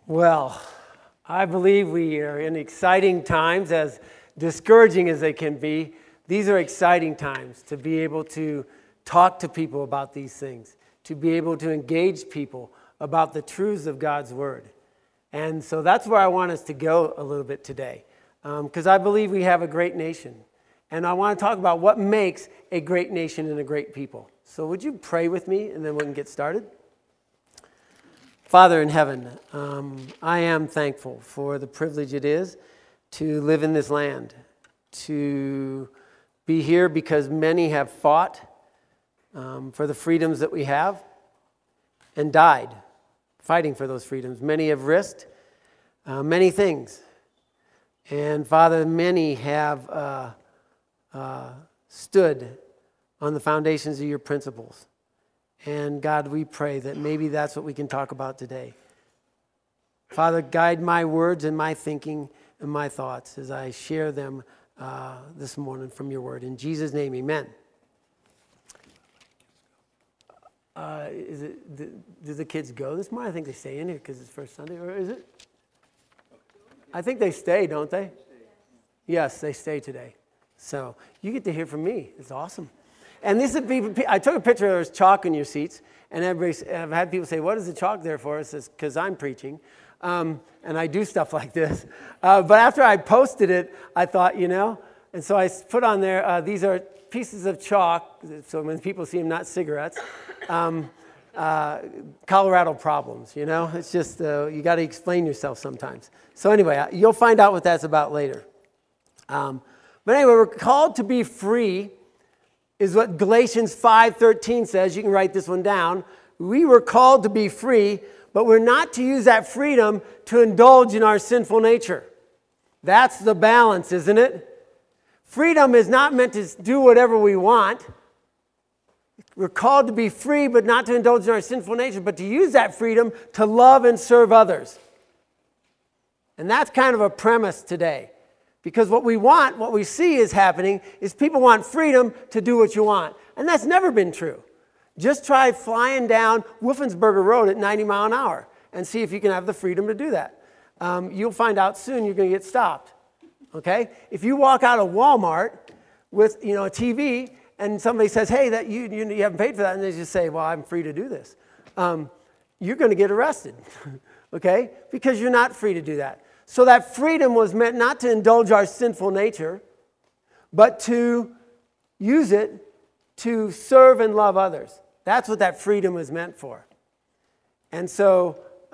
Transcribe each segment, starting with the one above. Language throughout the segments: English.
Well, I believe we are in exciting times, as discouraging as they can be. These are exciting times to be able to talk to people about these things, to be able to engage people about the truths of God's Word. And so that's where I want us to go a little bit today, because I believe we have a great nation. And I want to talk about what makes a great nation and a great people. So would you pray with me, and then we can get started? Father in heaven, I am thankful for the privilege it is to live in this land, to be here because many have fought for the freedoms that we have and died fighting for those freedoms. Many have risked many things. And Father, many have stood on the foundations of your principles. And God, we pray that maybe that's what we can talk about today. Father, guide my words and my thinking and my thoughts as I share them this morning from your word. In Jesus' name, amen. Do the kids go this morning? I think they stay in here because it's first Sunday, or is it? I think they stay, don't they? Yes, they stay today. So you get to hear from me. It's awesome. And this is people. I took a picture. There's chalk in your seats, and I've had people say, "What is the chalk there for?" It says, "Because I'm preaching," and I do stuff like this. But after I posted it, I thought, and so I put on there. These are pieces of chalk, so when people see them, not cigarettes. Colorado problems. It's just you got to explain yourself sometimes. So anyway, you'll find out what that's about later. But anyway, we're called to be free. Is what Galatians 5:13 says. You can write this one down. We were called to be free, but we're not to use that freedom to indulge in our sinful nature. That's the balance, isn't it? Freedom is not meant to do whatever we want. We're called to be free, but not to indulge in our sinful nature, but to use that freedom to love and serve others. And that's kind of a premise today. Because what we see is happening, is people want freedom to do what you want. And that's never been true. Just try flying down Wolfensberger Road at 90 miles an hour and see if you can have the freedom to do that. You'll find out soon you're going to get stopped. Okay? If you walk out of Walmart with a TV and somebody says, "Hey, that you haven't paid for that," and they just say, "Well, I'm free to do this," you're going to get arrested. Okay? Because you're not free to do that. So that freedom was meant not to indulge our sinful nature, but to use it to serve and love others. That's what that freedom was meant for. And so,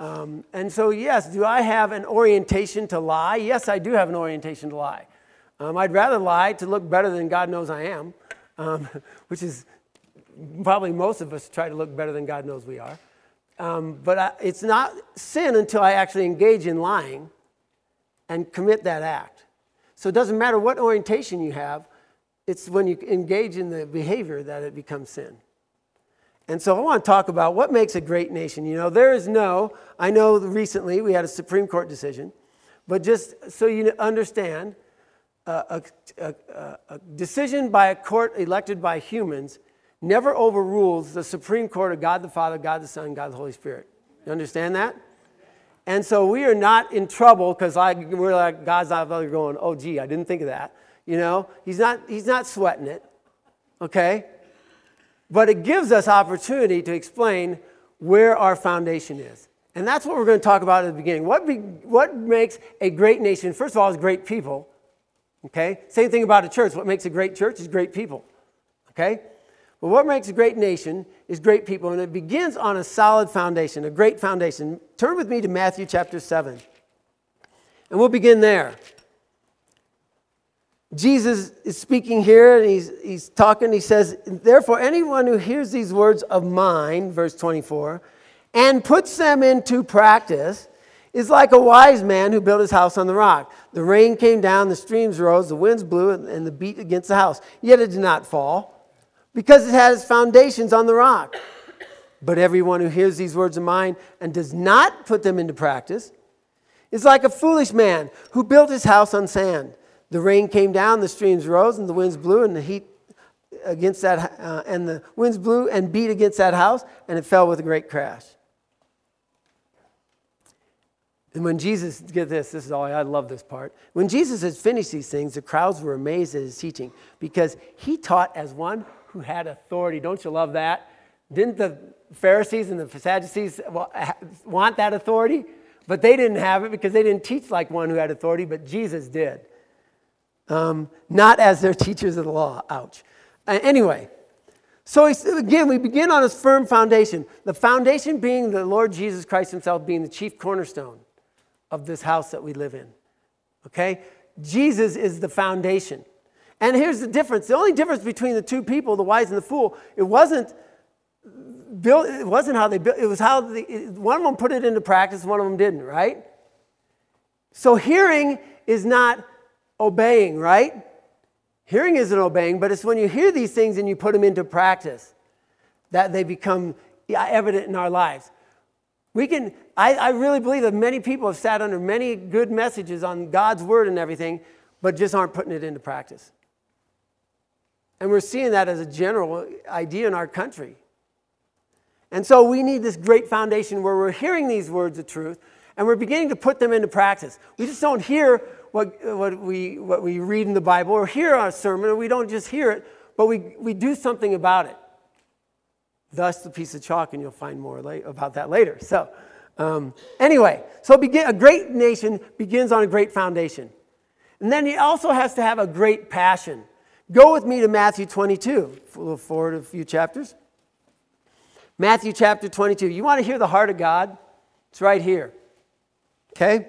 yes, do I have an orientation to lie? Yes, I do have an orientation to lie. I'd rather lie to look better than God knows I am, which is probably most of us try to look better than God knows we are. But it's not sin until I actually engage in lying and commit that act. So it doesn't matter what orientation you have, it's when you engage in the behavior that it becomes sin. And so I want to talk about what makes a great nation. I know recently we had a Supreme Court decision, but just so you understand, a decision by a court elected by humans never overrules the Supreme Court of God the Father, God the Son, God the Holy Spirit. You understand that? And so we are not in trouble because we're like, God's not going, "Oh, gee, I didn't think of that." He's not sweating it, okay? But it gives us opportunity to explain where our foundation is. And that's what we're going to talk about at the beginning. What makes a great nation? First of all, is great people, okay? Same thing about a church. What makes a great church is great people, okay? But what makes a great nation is great people, and it begins on a solid foundation, a great foundation. Turn with me to Matthew chapter 7, and we'll begin there. Jesus is speaking here, and he's talking. He says, "Therefore, anyone who hears these words of mine," verse 24, "and puts them into practice is like a wise man who built his house on the rock. The rain came down, the streams rose, the winds blew, and the beat against the house. Yet it did not fall, because it has foundations on the rock. But everyone who hears these words of mine and does not put them into practice is like a foolish man who built his house on sand. The rain came down, the streams rose, and the winds blew, and the winds blew and beat against that house, and it fell with a great crash." And when Jesus, get this is all, I love this part. When Jesus had finished these things, the crowds were amazed at his teaching because he taught as one who had authority. Don't you love that? Didn't the Pharisees and the Sadducees want that authority? But they didn't have it because they didn't teach like one who had authority, but Jesus did. Not as their teachers of the law. Ouch. Anyway, so again, we begin on a firm foundation. The foundation being the Lord Jesus Christ himself being the chief cornerstone of this house that we live in. Okay? Jesus is the foundation. And here's the difference. The only difference between the two people, the wise and the fool, it wasn't how they built, it was how one of them put it into practice, one of them didn't, right? So hearing is not obeying, right? Hearing isn't obeying, but it's when you hear these things and you put them into practice that they become evident in our lives. I really believe that many people have sat under many good messages on God's word and everything, but just aren't putting it into practice. And we're seeing that as a general idea in our country. And so we need this great foundation where we're hearing these words of truth and we're beginning to put them into practice. We just don't hear what we read in the Bible or hear our sermon, or we don't just hear it, but we do something about it. Thus the piece of chalk, and you'll find more about that later. So anyway, a great nation begins on a great foundation. And then it also has to have a great passion. Go with me to Matthew 22. We'll forward a few chapters. Matthew chapter 22. You want to hear the heart of God? It's right here. Okay?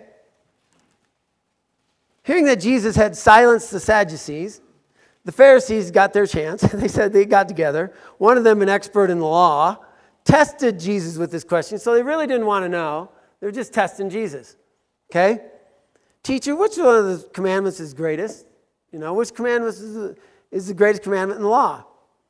Hearing that Jesus had silenced the Sadducees, the Pharisees got their chance. They got together. One of them, an expert in the law, tested Jesus with this question. So they really didn't want to know. They were just testing Jesus. Okay? Teacher, which one of the commandments is greatest? Which commandment is the greatest commandment in the law?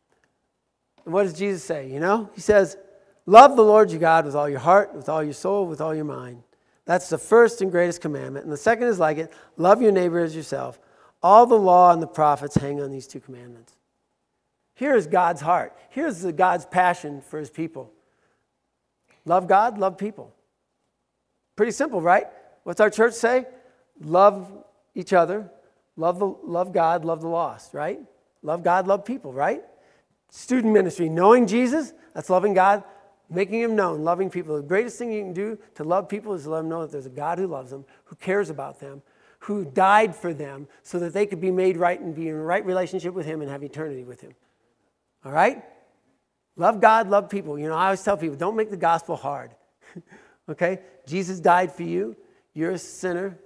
And what does Jesus say? He says, love the Lord your God with all your heart, with all your soul, with all your mind. That's the first and greatest commandment. And the second is like it, love your neighbor as yourself. All the law and the prophets hang on these two commandments. Here is God's heart. Here's God's passion for his people. Love God, love people. Pretty simple, right? What's our church say? Love each other, love God, love the lost, right? Love God, love people, right? Student ministry, knowing Jesus, that's loving God, making him known, loving people. The greatest thing you can do to love people is to let them know that there's a God who loves them, who cares about them, who died for them so that they could be made right and be in a right relationship with him and have eternity with him. All right? Love God, love people. I always tell people, don't make the gospel hard. Okay? Jesus died for you. You're a sinner.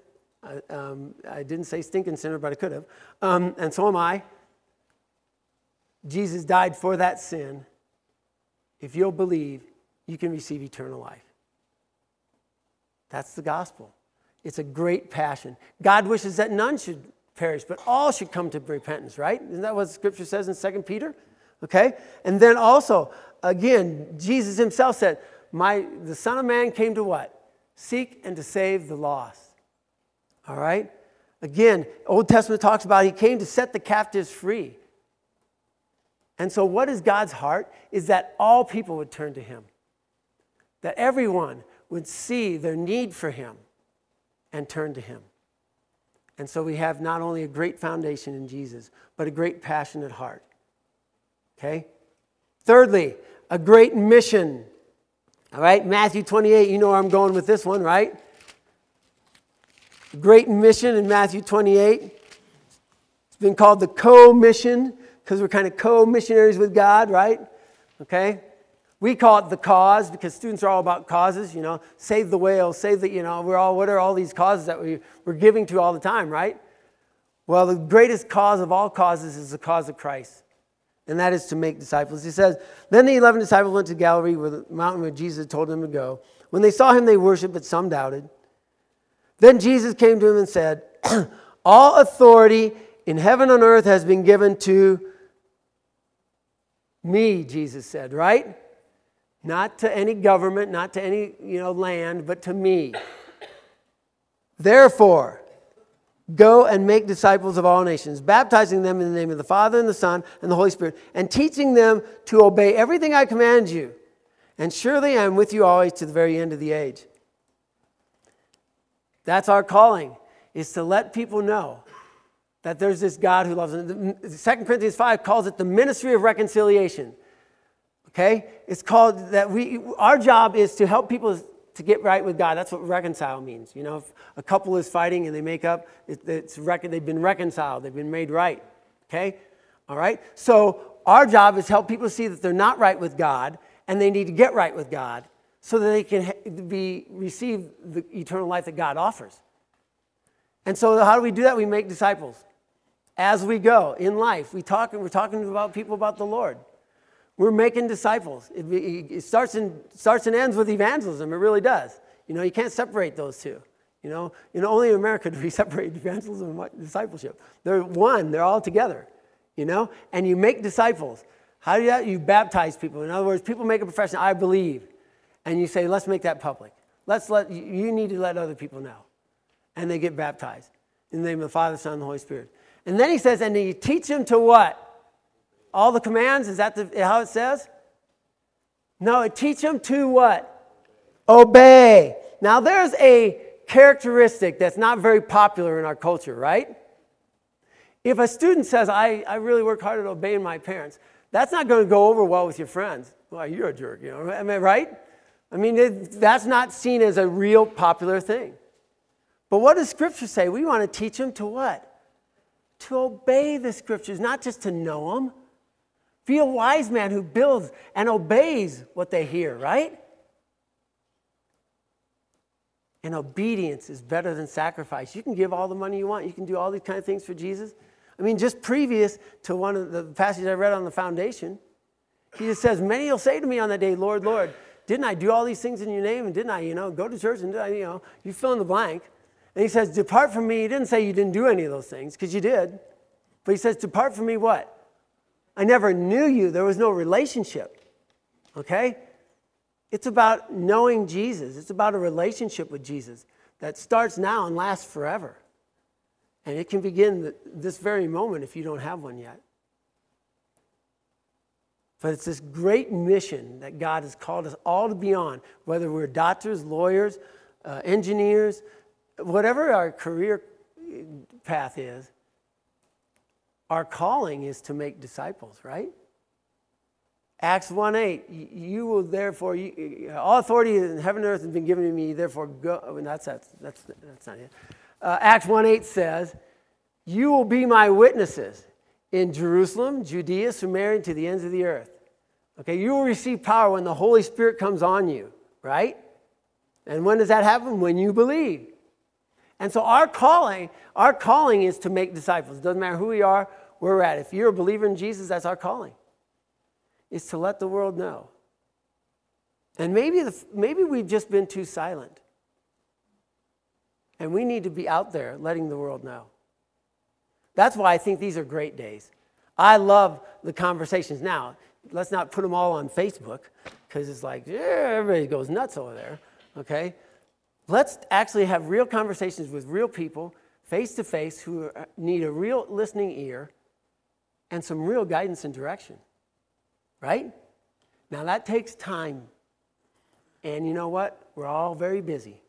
I didn't say stinking sinner, but I could have. And so am I. Jesus died for that sin. If you'll believe, you can receive eternal life. That's the gospel. It's a great passion. God wishes that none should perish, but all should come to repentance, right? Isn't that what Scripture says in 2 Peter? Okay? And then also, again, Jesus himself said, the Son of Man came to what? Seek and to save the lost. All right? Again, Old Testament talks about he came to set the captives free. And so what is God's heart? Is that all people would turn to him. That everyone would see their need for him and turn to him. And so we have not only a great foundation in Jesus, but a great passionate heart. Okay? Thirdly, a great mission. All right, Matthew 28, you know where I'm going with this one, right? Great mission in Matthew 28. It's been called the co-mission because we're kind of co-missionaries with God, right? Okay? We call it the cause because students are all about causes, save the whales, save the, what are all these causes that we're giving to all the time, right? Well, the greatest cause of all causes is the cause of Christ, and that is to make disciples. He says, then the 11 disciples went to Galilee, where the mountain where Jesus told them to go. When they saw him, they worshiped, but some doubted. Then Jesus came to him and said, all authority in heaven and earth has been given to me, Jesus said, right? Not to any government, not to any, land, but to me. Therefore, go and make disciples of all nations, baptizing them in the name of the Father and the Son and the Holy Spirit, and teaching them to obey everything I command you. And surely I am with you always to the very end of the age. That's our calling, is to let people know that there's this God who loves them. 2 Corinthians 5 calls it the ministry of reconciliation. Okay? It's called that our job is to help people to get right with God. That's what reconcile means. You know, if a couple is fighting and they make up, they've been reconciled. They've been made right. Okay? All right? So our job is to help people see that they're not right with God and they need to get right with God so that they can receive the eternal life that God offers. And so how do we do that? We make disciples. As we go in life, we're talking about people about the Lord. We're making disciples. It starts and ends with evangelism. It really does. You know, you can't separate those two. You know, only in America do we separate evangelism and discipleship. They're one. They're all together. You know, and you make disciples. How do you do that? You baptize people. In other words, people make a profession. I believe, and you say, let's make that public. You need to let other people know, and they get baptized in the name of the Father, Son, and the Holy Spirit. And then he says, and you teach them to what? All the commands? Is that how it says? No, it teach them to what? Obey. Now, there's a characteristic that's not very popular in our culture, right? If a student says, I really work hard at obeying my parents, that's not going to go over well with your friends. Well, you're a jerk, you know, am I right? I mean, that's not seen as a real popular thing. But what does Scripture say? We want to teach them to what? To obey the Scriptures, not just to know them. Be a wise man who builds and obeys what they hear, right? And obedience is better than sacrifice. You can give all the money you want. You can do all these kind of things for Jesus. I mean, just previous to one of the passages I read on the foundation, he just says, many will say to me on that day, Lord, Lord, didn't I do all these things in your name? And didn't I, go to church and, you fill in the blank. And he says, depart from me. He didn't say you didn't do any of those things, because you did. But he says, depart from me what? I never knew you. There was no relationship. Okay? It's about knowing Jesus. It's about a relationship with Jesus that starts now and lasts forever. And it can begin this very moment if you don't have one yet. But it's this great mission that God has called us all to be on, whether we're doctors, lawyers, engineers, whatever our career path is. Our calling is to make disciples, right? Acts 1:8, you will therefore, all authority in heaven and earth has been given to me, therefore go. Oh, that's not it. Acts 1:8 says, you will be my witnesses in Jerusalem, Judea, Samaria, and to the ends of the earth. Okay, you will receive power when the Holy Spirit comes on you, right? And when does that happen? When you believe. And so our calling is to make disciples. It doesn't matter who we are, where we're at. If you're a believer in Jesus, that's our calling. Is to let the world know. And maybe we've just been too silent. And we need to be out there letting the world know. That's why I think these are great days. I love the conversations. Now, let's not put them all on Facebook, because it's like, yeah, everybody goes nuts over there. Okay? Let's actually have real conversations with real people, face to face, who need a real listening ear and some real guidance and direction. Right? Now that takes time. And you know what? We're all very busy.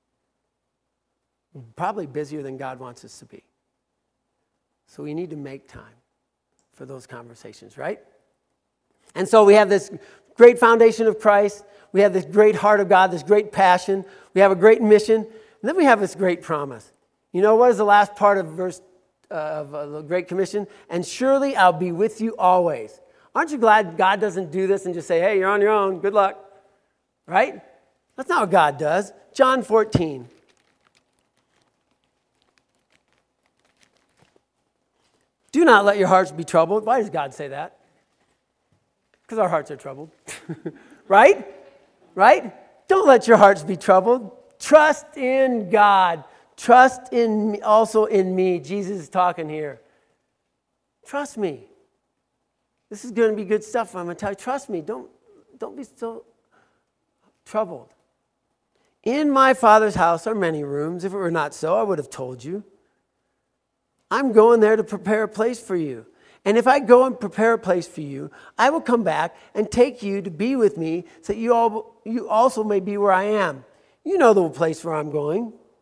Probably busier than God wants us to be. So we need to make time for those conversations, right? And so we have this great foundation of Christ. We have this great heart of God, this great passion. We have a great mission. And then we have this great promise. You know what is the last part of verse of the Great Commission? And surely I'll be with you always. Aren't you glad God doesn't do this and just say, hey, you're on your own, good luck, right? That's not what God does. John 14. Do not let your hearts be troubled. Why does God say that? Because our hearts are troubled, right? Right? Don't let your hearts be troubled. Trust in God. Trust in me, also in me. Jesus is talking here. Trust me. This is going to be good stuff. I'm going to tell you, trust me. Don't be so troubled. In my Father's house are many rooms. If it were not so, I would have told you. I'm going there to prepare a place for you. And if I go and prepare a place for you, I will come back and take you to be with me so that you also may be where I am. You know the place where I'm going.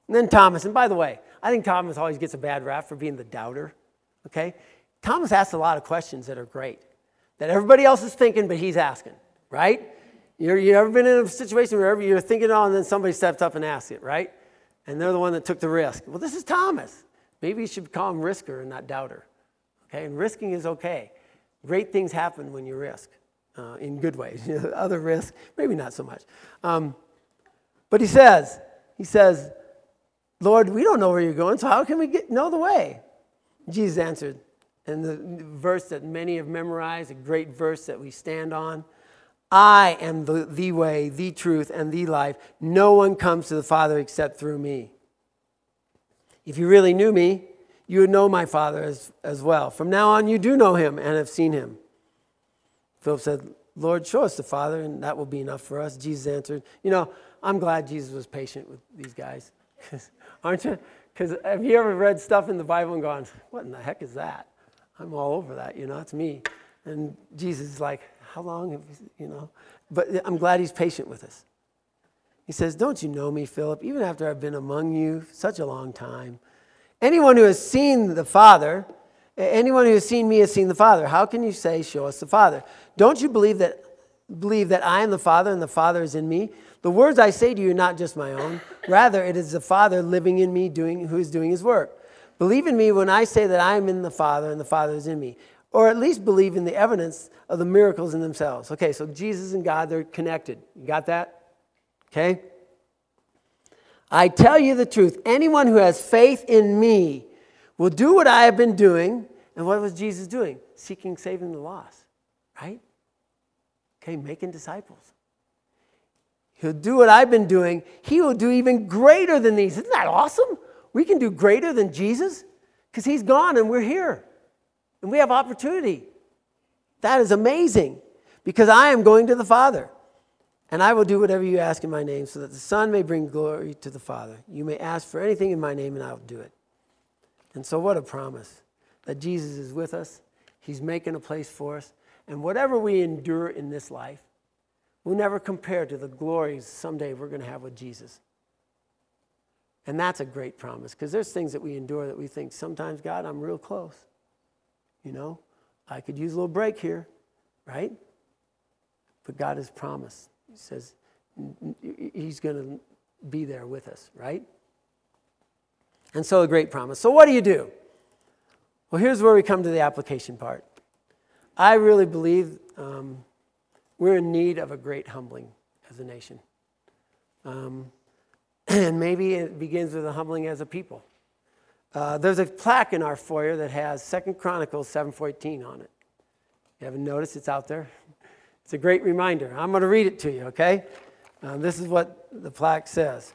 And then Thomas. And by the way, I think Thomas always gets a bad rap for being the doubter. Okay? Thomas asks a lot of questions that are great, that everybody else is thinking, but he's asking, right? You ever been in a situation where you're thinking, and then somebody steps up and asks it, right? And they're the one that took the risk. Well, this is Thomas. Maybe you should call him risker and not doubter. Okay? And risking is okay. Great things happen when you risk in good ways. Other risks, maybe not so much. But he says, Lord, we don't know where you're going, so how can we know the way? Jesus answered, and the verse that many have memorized, a great verse that we stand on, I am the way, the truth, and the life. No one comes to the Father except through me. If you really knew me, you would know my Father as well. From now on, you do know him and have seen him. Philip said, Lord, show us the Father, and that will be enough for us. Jesus answered, I'm glad Jesus was patient with these guys. Aren't you? Because have you ever read stuff in the Bible and gone, what in the heck is that? I'm all over that, it's me. And Jesus is like, how long have you. But I'm glad he's patient with us. He says, don't you know me, Philip, even after I've been among you such a long time? Anyone who has seen the Father, anyone who has seen me has seen the Father. How can you say, show us the Father? Don't you believe that I am the Father and the Father is in me? The words I say to you are not just my own. Rather, it is the Father living in me who is doing his work. Believe in me when I say that I am in the Father and the Father is in me. Or at least believe in the evidence of the miracles in themselves. Okay, so Jesus and God, they're connected. You got that? Okay? I tell you the truth. Anyone who has faith in me will do what I have been doing. And what was Jesus doing? Seeking, saving the lost. Right? Okay, making disciples. He'll do what I've been doing. He will do even greater than these. Isn't that awesome? We can do greater than Jesus because he's gone and we're here. And we have opportunity. That is amazing because I am going to the Father. And I will do whatever you ask in my name so that the Son may bring glory to the Father. You may ask for anything in my name and I will do it. And so what a promise that Jesus is with us. He's making a place for us. And whatever we endure in this life will never compare to the glories someday we're going to have with Jesus. And that's a great promise because there's things that we endure that we think, sometimes, God, I'm real close. I could use a little break here, right? But God has promised. He says he's going to be there with us, right? And so a great promise. So what do you do? Well, here's where we come to the application part. I really believe we're in need of a great humbling as a nation. And maybe it begins with a humbling as a people. There's a plaque in our foyer that has 2 Chronicles 7:14 on it. You haven't noticed? It's out there. It's a great reminder. I'm going to read it to you, okay? This is what the plaque says.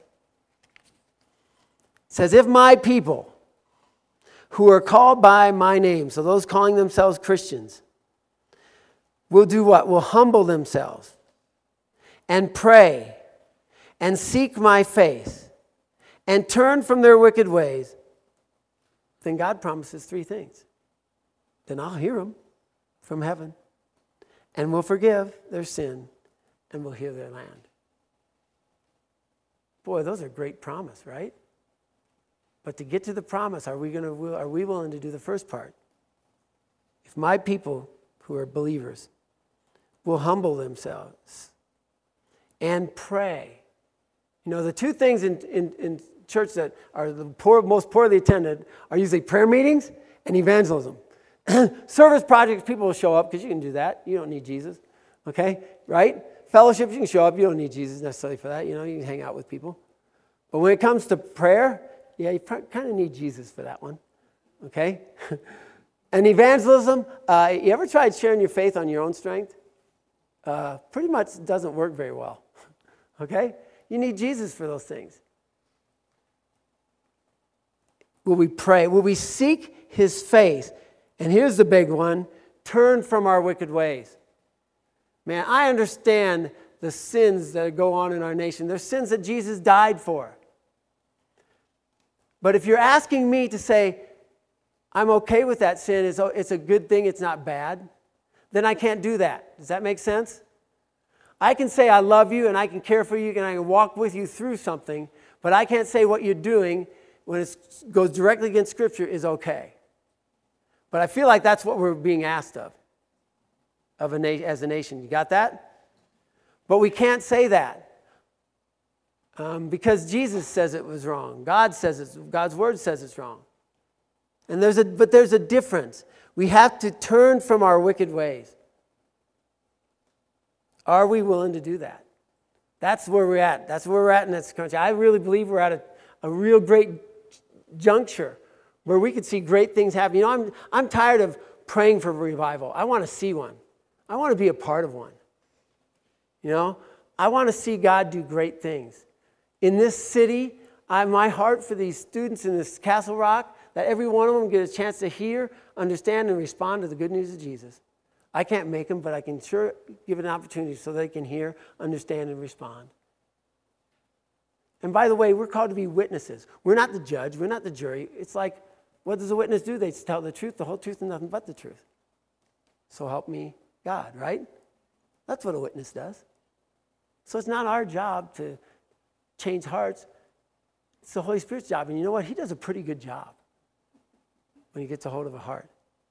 It says, if my people who are called by my name, so those calling themselves Christians, will do what? Will humble themselves and pray and seek my face and turn from their wicked ways, then God promises 3 things. Then I'll hear them from heaven and will forgive their sin and will heal their land. Boy, those are great promise, right? But to get to the promise, are we willing to do the first part? If my people who are believers will humble themselves and pray. The 2 things in church that are the most poorly attended are usually prayer meetings and evangelism. Service projects, people will show up because you can do that. You don't need Jesus, okay? Right? Fellowships, you can show up. You don't need Jesus necessarily for that. You can hang out with people. But when it comes to prayer, yeah, you kind of need Jesus for that one, okay? And evangelism, you ever tried sharing your faith on your own strength? Pretty much doesn't work very well, okay? You need Jesus for those things. Will we pray? Will we seek his face? And here's the big one, turn from our wicked ways. Man, I understand the sins that go on in our nation. There's sins that Jesus died for. But if you're asking me to say, I'm okay with that sin, it's a good thing, it's not bad, then I can't do that. Does that make sense? I can say I love you and I can care for you and I can walk with you through something, But I can't say what you're doing when it goes directly against Scripture is okay. But I feel like that's what we're being asked of as a nation. You got that? But we can't say that because Jesus says it was wrong. God's word says it's wrong. And there's a difference. We have to turn from our wicked ways. Are we willing to do that? That's where we're at. That's where we're at in this country. I really believe we're at a real great juncture where we could see great things happen. You know, I'm tired of praying for revival. I want to see one. I want to be a part of one. You know, I want to see God do great things. In this city, my heart for these students in this Castle Rock, that every one of them get a chance to hear, understand, and respond to the good news of Jesus. I can't make them, but I can sure give an opportunity so they can hear, understand, and respond. And by the way, we're called to be witnesses. We're not the judge. We're not the jury. It's like, what does a witness do? They tell the truth, the whole truth, and nothing but the truth. So help me God, right? That's what a witness does. So it's not our job to change hearts. It's the Holy Spirit's job. And you know what? He does a pretty good job when he gets a hold of a heart.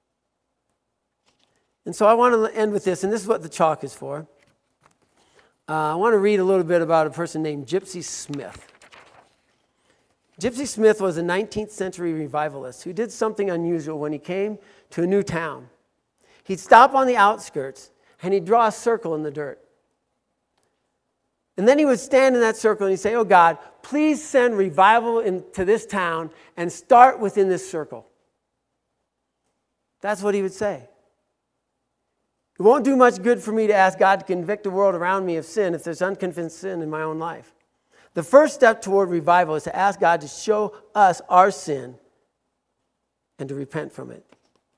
And so I want to end with this, and this is what the chalk is for. I want to read a little bit about a person named Gypsy Smith. Gypsy Smith was a 19th century revivalist who did something unusual when he came to a new town. He'd stop on the outskirts, and he'd draw a circle in the dirt. And then he would stand in that circle and he'd say, "Oh God, please send revival into this town and start within this circle." That's what he would say. It won't do much good for me to ask God to convict the world around me of sin if there's unconfessed sin in my own life. The first step toward revival is to ask God to show us our sin and to repent from it.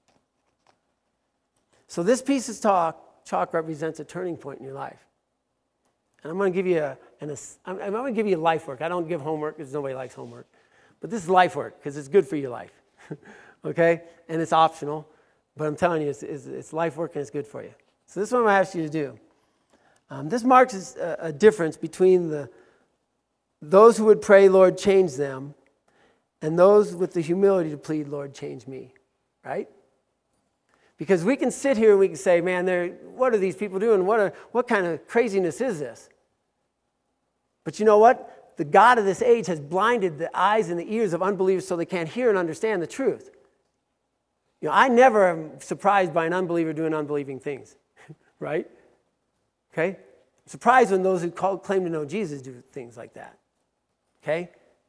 So this piece of chalk represents a turning point in your life. And I'm going to give you life work. I don't give homework because nobody likes homework. But this is life work because it's good for your life. Okay? And it's optional. But I'm telling you, it's life work and it's good for you. So this is what I'm going to ask you to do. This marks a difference between those who would pray, "Lord, change them," and those with the humility to plead, "Lord, change me." Right? Because we can sit here and we can say, "Man, what are these people doing? What kind of craziness is this?" But you know what? The God of this age has blinded the eyes and the ears of unbelievers so they can't hear and understand the truth. You know, I never am surprised by an unbeliever doing unbelieving things, right? Okay? I'm surprised when those who claim to know Jesus do things like that. Okay?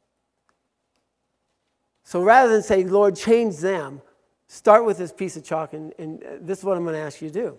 So rather than say, "Lord, change them," start with this piece of chalk, and this is what I'm going to ask you to do.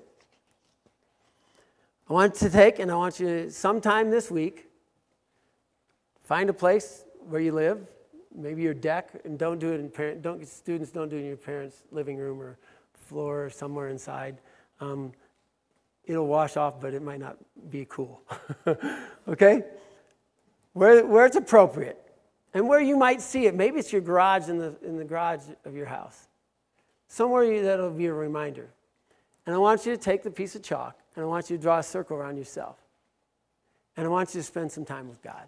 I want you to sometime this week, find a place where you live, maybe your deck, and don't do it in students don't do it in your parents' living room or floor or somewhere inside. It'll wash off, but it might not be cool. Okay? Where it's appropriate, and where you might see it. Maybe it's your garage in the garage of your house. Somewhere that'll be a reminder. And I want you to take the piece of chalk, and I want you to draw a circle around yourself. And I want you to spend some time with God.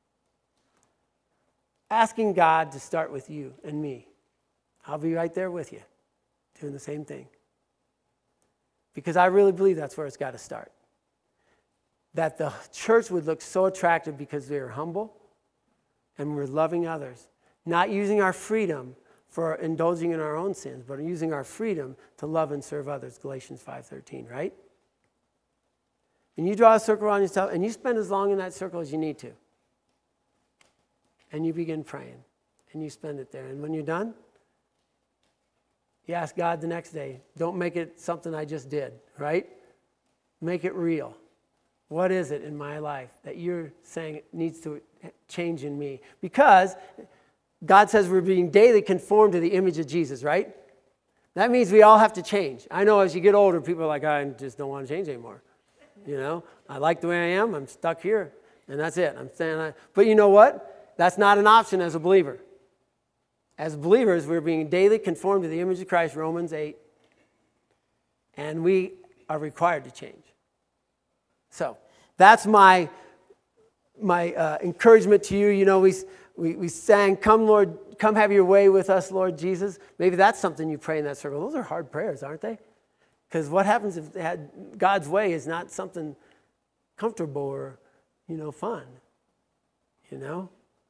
Asking God to start with you and me. I'll be right there with you, doing the same thing. Because I really believe that's where it's got to start. That the church would look so attractive because we are humble and we're loving others. Not using our freedom for indulging in our own sins, but using our freedom to love and serve others, Galatians 5:13, right? And you draw a circle around yourself, and you spend as long in that circle as you need to. And you begin praying, and you spend it there. And when you're done, you ask God the next day. Don't make it something I just did, right? Make it real. What is it in my life that you're saying needs to change in me? Because God says we're being daily conformed to the image of Jesus, right? That means we all have to change. I know as you get older, people are like, "I just don't want to change anymore." You know, I like the way I am. I'm stuck here, and that's it. But you know what? That's not an option as a believer. As believers, we're being daily conformed to the image of Christ, Romans 8, and we are required to change. So that's my my encouragement to you, you know, we sang, "Come, Lord, come have your way with us, Lord Jesus." Maybe that's something you pray in that circle. Those are hard prayers, aren't they? Because what happens if God's way is not something comfortable or, you know, fun? You know?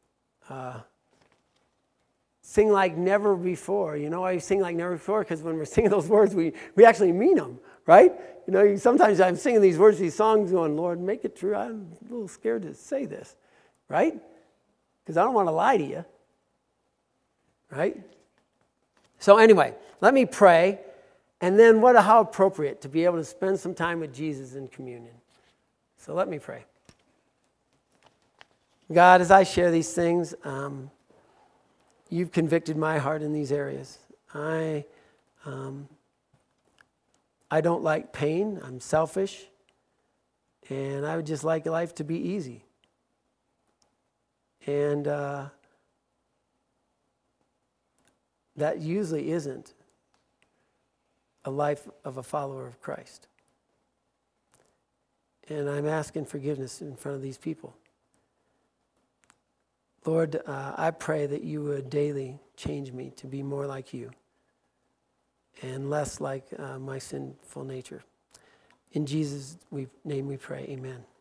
Sing like never before. You know why you sing like never before? Because when we're singing those words, we actually mean them, right? You know, sometimes I'm singing these words, these songs, going, "Lord, make it true." I'm a little scared to say this, right? Because I don't want to lie to you, right? So anyway, let me pray. And then how appropriate to be able to spend some time with Jesus in communion. So let me pray. God, as I share these things, you've convicted my heart in these areas. I don't like pain. I'm selfish. And I would just like life to be easy. And that usually isn't a life of a follower of Christ. And I'm asking forgiveness in front of these people. Lord, I pray that you would daily change me to be more like you and less like my sinful nature. In Jesus' name we pray, amen.